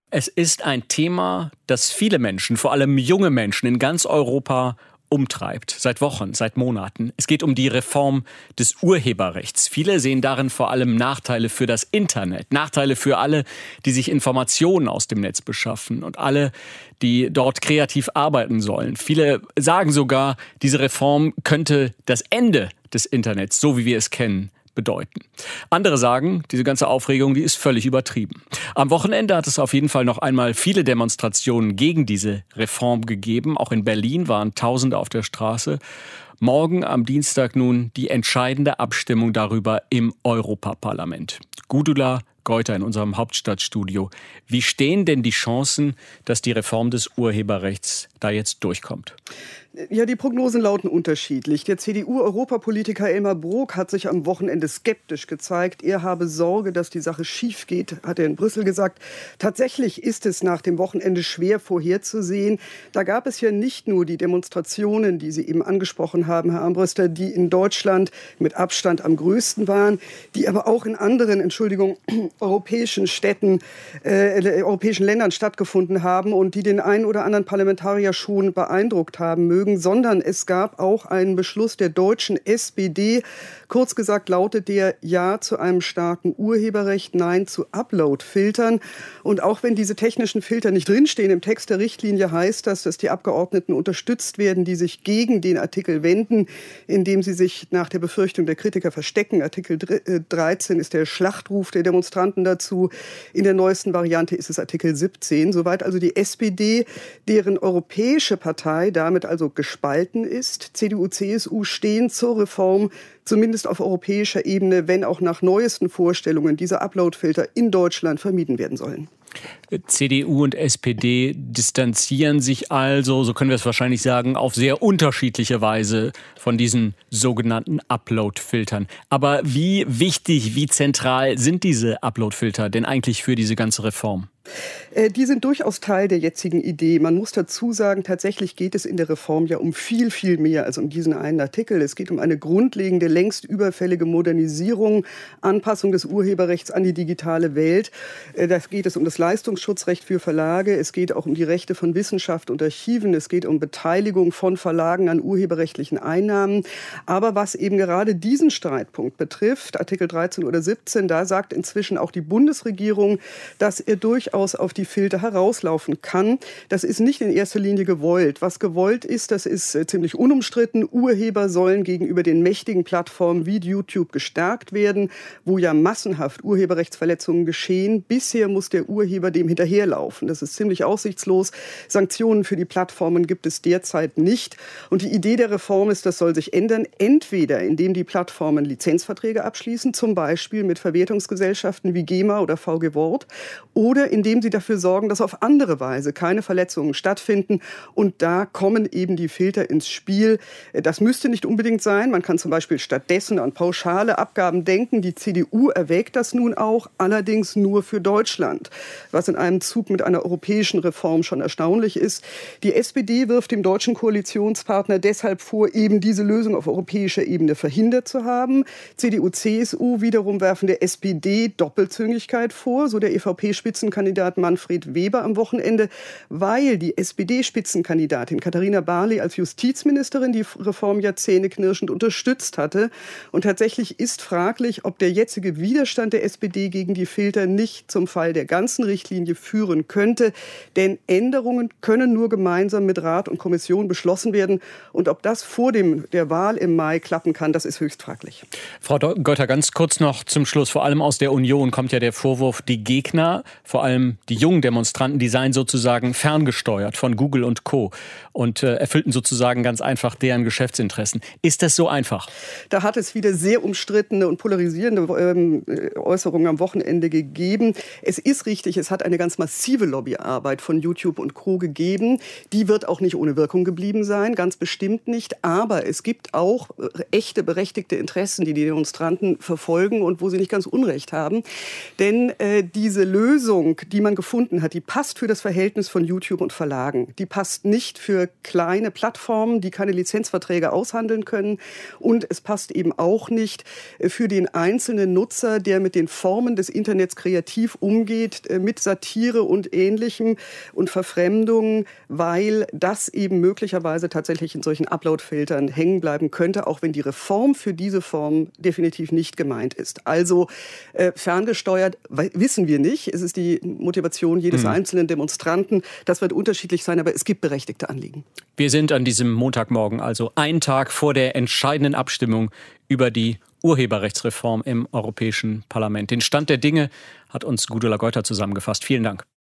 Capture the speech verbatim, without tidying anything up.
Es ist ein Thema, das viele Menschen, vor allem junge Menschen in ganz Europa umtreibt. Seit Wochen, seit Monaten. Es geht um die Reform des Urheberrechts. Viele sehen darin vor allem Nachteile für das Internet. Nachteile für alle, die sich Informationen aus dem Netz beschaffen und alle, die dort kreativ arbeiten sollen. Viele sagen sogar, diese Reform könnte das Ende des Internets, so wie wir es kennen, bedeuten. Andere sagen, diese ganze Aufregung, die ist völlig übertrieben. Am Wochenende hat es auf jeden Fall noch einmal viele Demonstrationen gegen diese Reform gegeben. Auch in Berlin waren Tausende auf der Straße. Morgen am Dienstag nun die entscheidende Abstimmung darüber im Europaparlament. Gudula Geuter in unserem Hauptstadtstudio. Wie stehen denn die Chancen, dass die Reform des Urheberrechts da jetzt durchkommt? Ja, die Prognosen lauten unterschiedlich. Der C D U-Europapolitiker Elmar Brok hat sich am Wochenende skeptisch gezeigt. Er habe Sorge, dass die Sache schief geht, hat er in Brüssel gesagt. Tatsächlich ist es nach dem Wochenende schwer vorherzusehen. Da gab es ja nicht nur die Demonstrationen, die Sie eben angesprochen haben, Herr Armbruster, die in Deutschland mit Abstand am größten waren, die aber auch in anderen, Entschuldigung, europäischen Städten, äh, europäischen Ländern stattgefunden haben und die den einen oder anderen Parlamentarier schon beeindruckt haben mögen. Sondern es gab auch einen Beschluss der deutschen S P D. Kurz gesagt lautet der Ja zu einem starken Urheberrecht, Nein zu Upload-Filtern. Und auch wenn diese technischen Filter nicht drinstehen im Text der Richtlinie, heißt das, dass die Abgeordneten unterstützt werden, die sich gegen den Artikel wenden, indem sie sich nach der Befürchtung der Kritiker verstecken. Artikel dreizehn ist der Schlachtruf der Demonstranten dazu. In der neuesten Variante ist es Artikel siebzehn. Soweit also die S P D, deren europäische Partei damit also gespalten ist. C D U, C S U stehen zur Reform, zumindest auf europäischer Ebene, wenn auch nach neuesten Vorstellungen diese Uploadfilter in Deutschland vermieden werden sollen. C D U und S P D distanzieren sich also, so können wir es wahrscheinlich sagen, auf sehr unterschiedliche Weise von diesen sogenannten Upload-Filtern. Aber wie wichtig, wie zentral sind diese Upload-Filter denn eigentlich für diese ganze Reform? Die sind durchaus Teil der jetzigen Idee. Man muss dazu sagen, tatsächlich geht es in der Reform ja um viel, viel mehr als um diesen einen Artikel. Es geht um eine grundlegende, längst überfällige Modernisierung, Anpassung des Urheberrechts an die digitale Welt. Da geht es um das Leistungsschutzrecht für Verlage. Es geht auch um die Rechte von Wissenschaft und Archiven. Es geht um Beteiligung von Verlagen an urheberrechtlichen Einnahmen. Aber was eben gerade diesen Streitpunkt betrifft, Artikel dreizehn oder siebzehn, da sagt inzwischen auch die Bundesregierung, dass er durchaus auf die Filter herauslaufen kann. Das ist nicht in erster Linie gewollt. Was gewollt ist, das ist ziemlich unumstritten. Urheber sollen gegenüber den mächtigen Plattformen wie YouTube gestärkt werden, wo ja massenhaft Urheberrechtsverletzungen geschehen. Bisher muss der Urheber dem hinterherlaufen. Das ist ziemlich aussichtslos. Sanktionen für die Plattformen gibt es derzeit nicht. Und die Idee der Reform ist, das soll sich ändern, entweder indem die Plattformen Lizenzverträge abschließen, zum Beispiel mit Verwertungsgesellschaften wie GEMA oder V G Wort, oder indem sie dafür sorgen, dass auf andere Weise keine Verletzungen stattfinden. Und da kommen eben die Filter ins Spiel. Das müsste nicht unbedingt sein. Man kann zum Beispiel stattdessen an pauschale Abgaben denken. Die C D U erwägt das nun auch, allerdings nur für Deutschland, was in einem Zug mit einer europäischen Reform schon erstaunlich ist. Die S P D wirft dem deutschen Koalitionspartner deshalb vor, eben diese Lösung auf europäischer Ebene verhindert zu haben. C D U, C S U wiederum werfen der S P D Doppelzüngigkeit vor, so der E V P-Spitzenkandidat Manfred Weber am Wochenende, weil die S P D-Spitzenkandidatin Katharina Barley als Justizministerin die Reform ja zähneknirschend unterstützt hatte. Und tatsächlich ist fraglich, ob der jetzige Widerstand der S P D gegen die Filter nicht zum Fall der ganzen Richtlinie führen könnte. Denn Änderungen können nur gemeinsam mit Rat und Kommission beschlossen werden. Und ob das vor dem, der Wahl im Mai klappen kann, das ist höchst fraglich. Frau Geuter, ganz kurz noch zum Schluss. Vor allem aus der Union kommt ja der Vorwurf, die Gegner, vor allem die jungen Demonstranten, die seien sozusagen ferngesteuert von Google und Co. und äh, erfüllten sozusagen ganz einfach deren Geschäftsinteressen. Ist das so einfach? Da hat es wieder sehr umstrittene und polarisierende ähm, Äußerungen am Wochenende gegeben. Es ist richtig, es hat eine ganz massive Lobbyarbeit von YouTube und Co. gegeben. Die wird auch nicht ohne Wirkung geblieben sein, ganz bestimmt nicht. Aber es gibt auch echte, berechtigte Interessen, die die Demonstranten verfolgen und wo sie nicht ganz Unrecht haben. Denn äh, diese Lösung, die man gefunden hat, die passt für das Verhältnis von YouTube und Verlagen. Die passt nicht für kleine Plattformen, die keine Lizenzverträge aushandeln können. Und es passt eben auch nicht für den einzelnen Nutzer, der mit den Formen des Internets kreativ umgeht, mit mit Satire und Ähnlichem und Verfremdung, weil das eben möglicherweise tatsächlich in solchen Upload-Filtern hängen bleiben könnte, auch wenn die Reform für diese Form definitiv nicht gemeint ist. Also äh, ferngesteuert wissen wir nicht. Es ist die Motivation jedes mhm. einzelnen Demonstranten. Das wird unterschiedlich sein, aber es gibt berechtigte Anliegen. Wir sind an diesem Montagmorgen, also einen Tag vor der entscheidenden Abstimmung über die Urheberrechtsreform im Europäischen Parlament. Den Stand der Dinge hat uns Gudula Geuter zusammengefasst. Vielen Dank.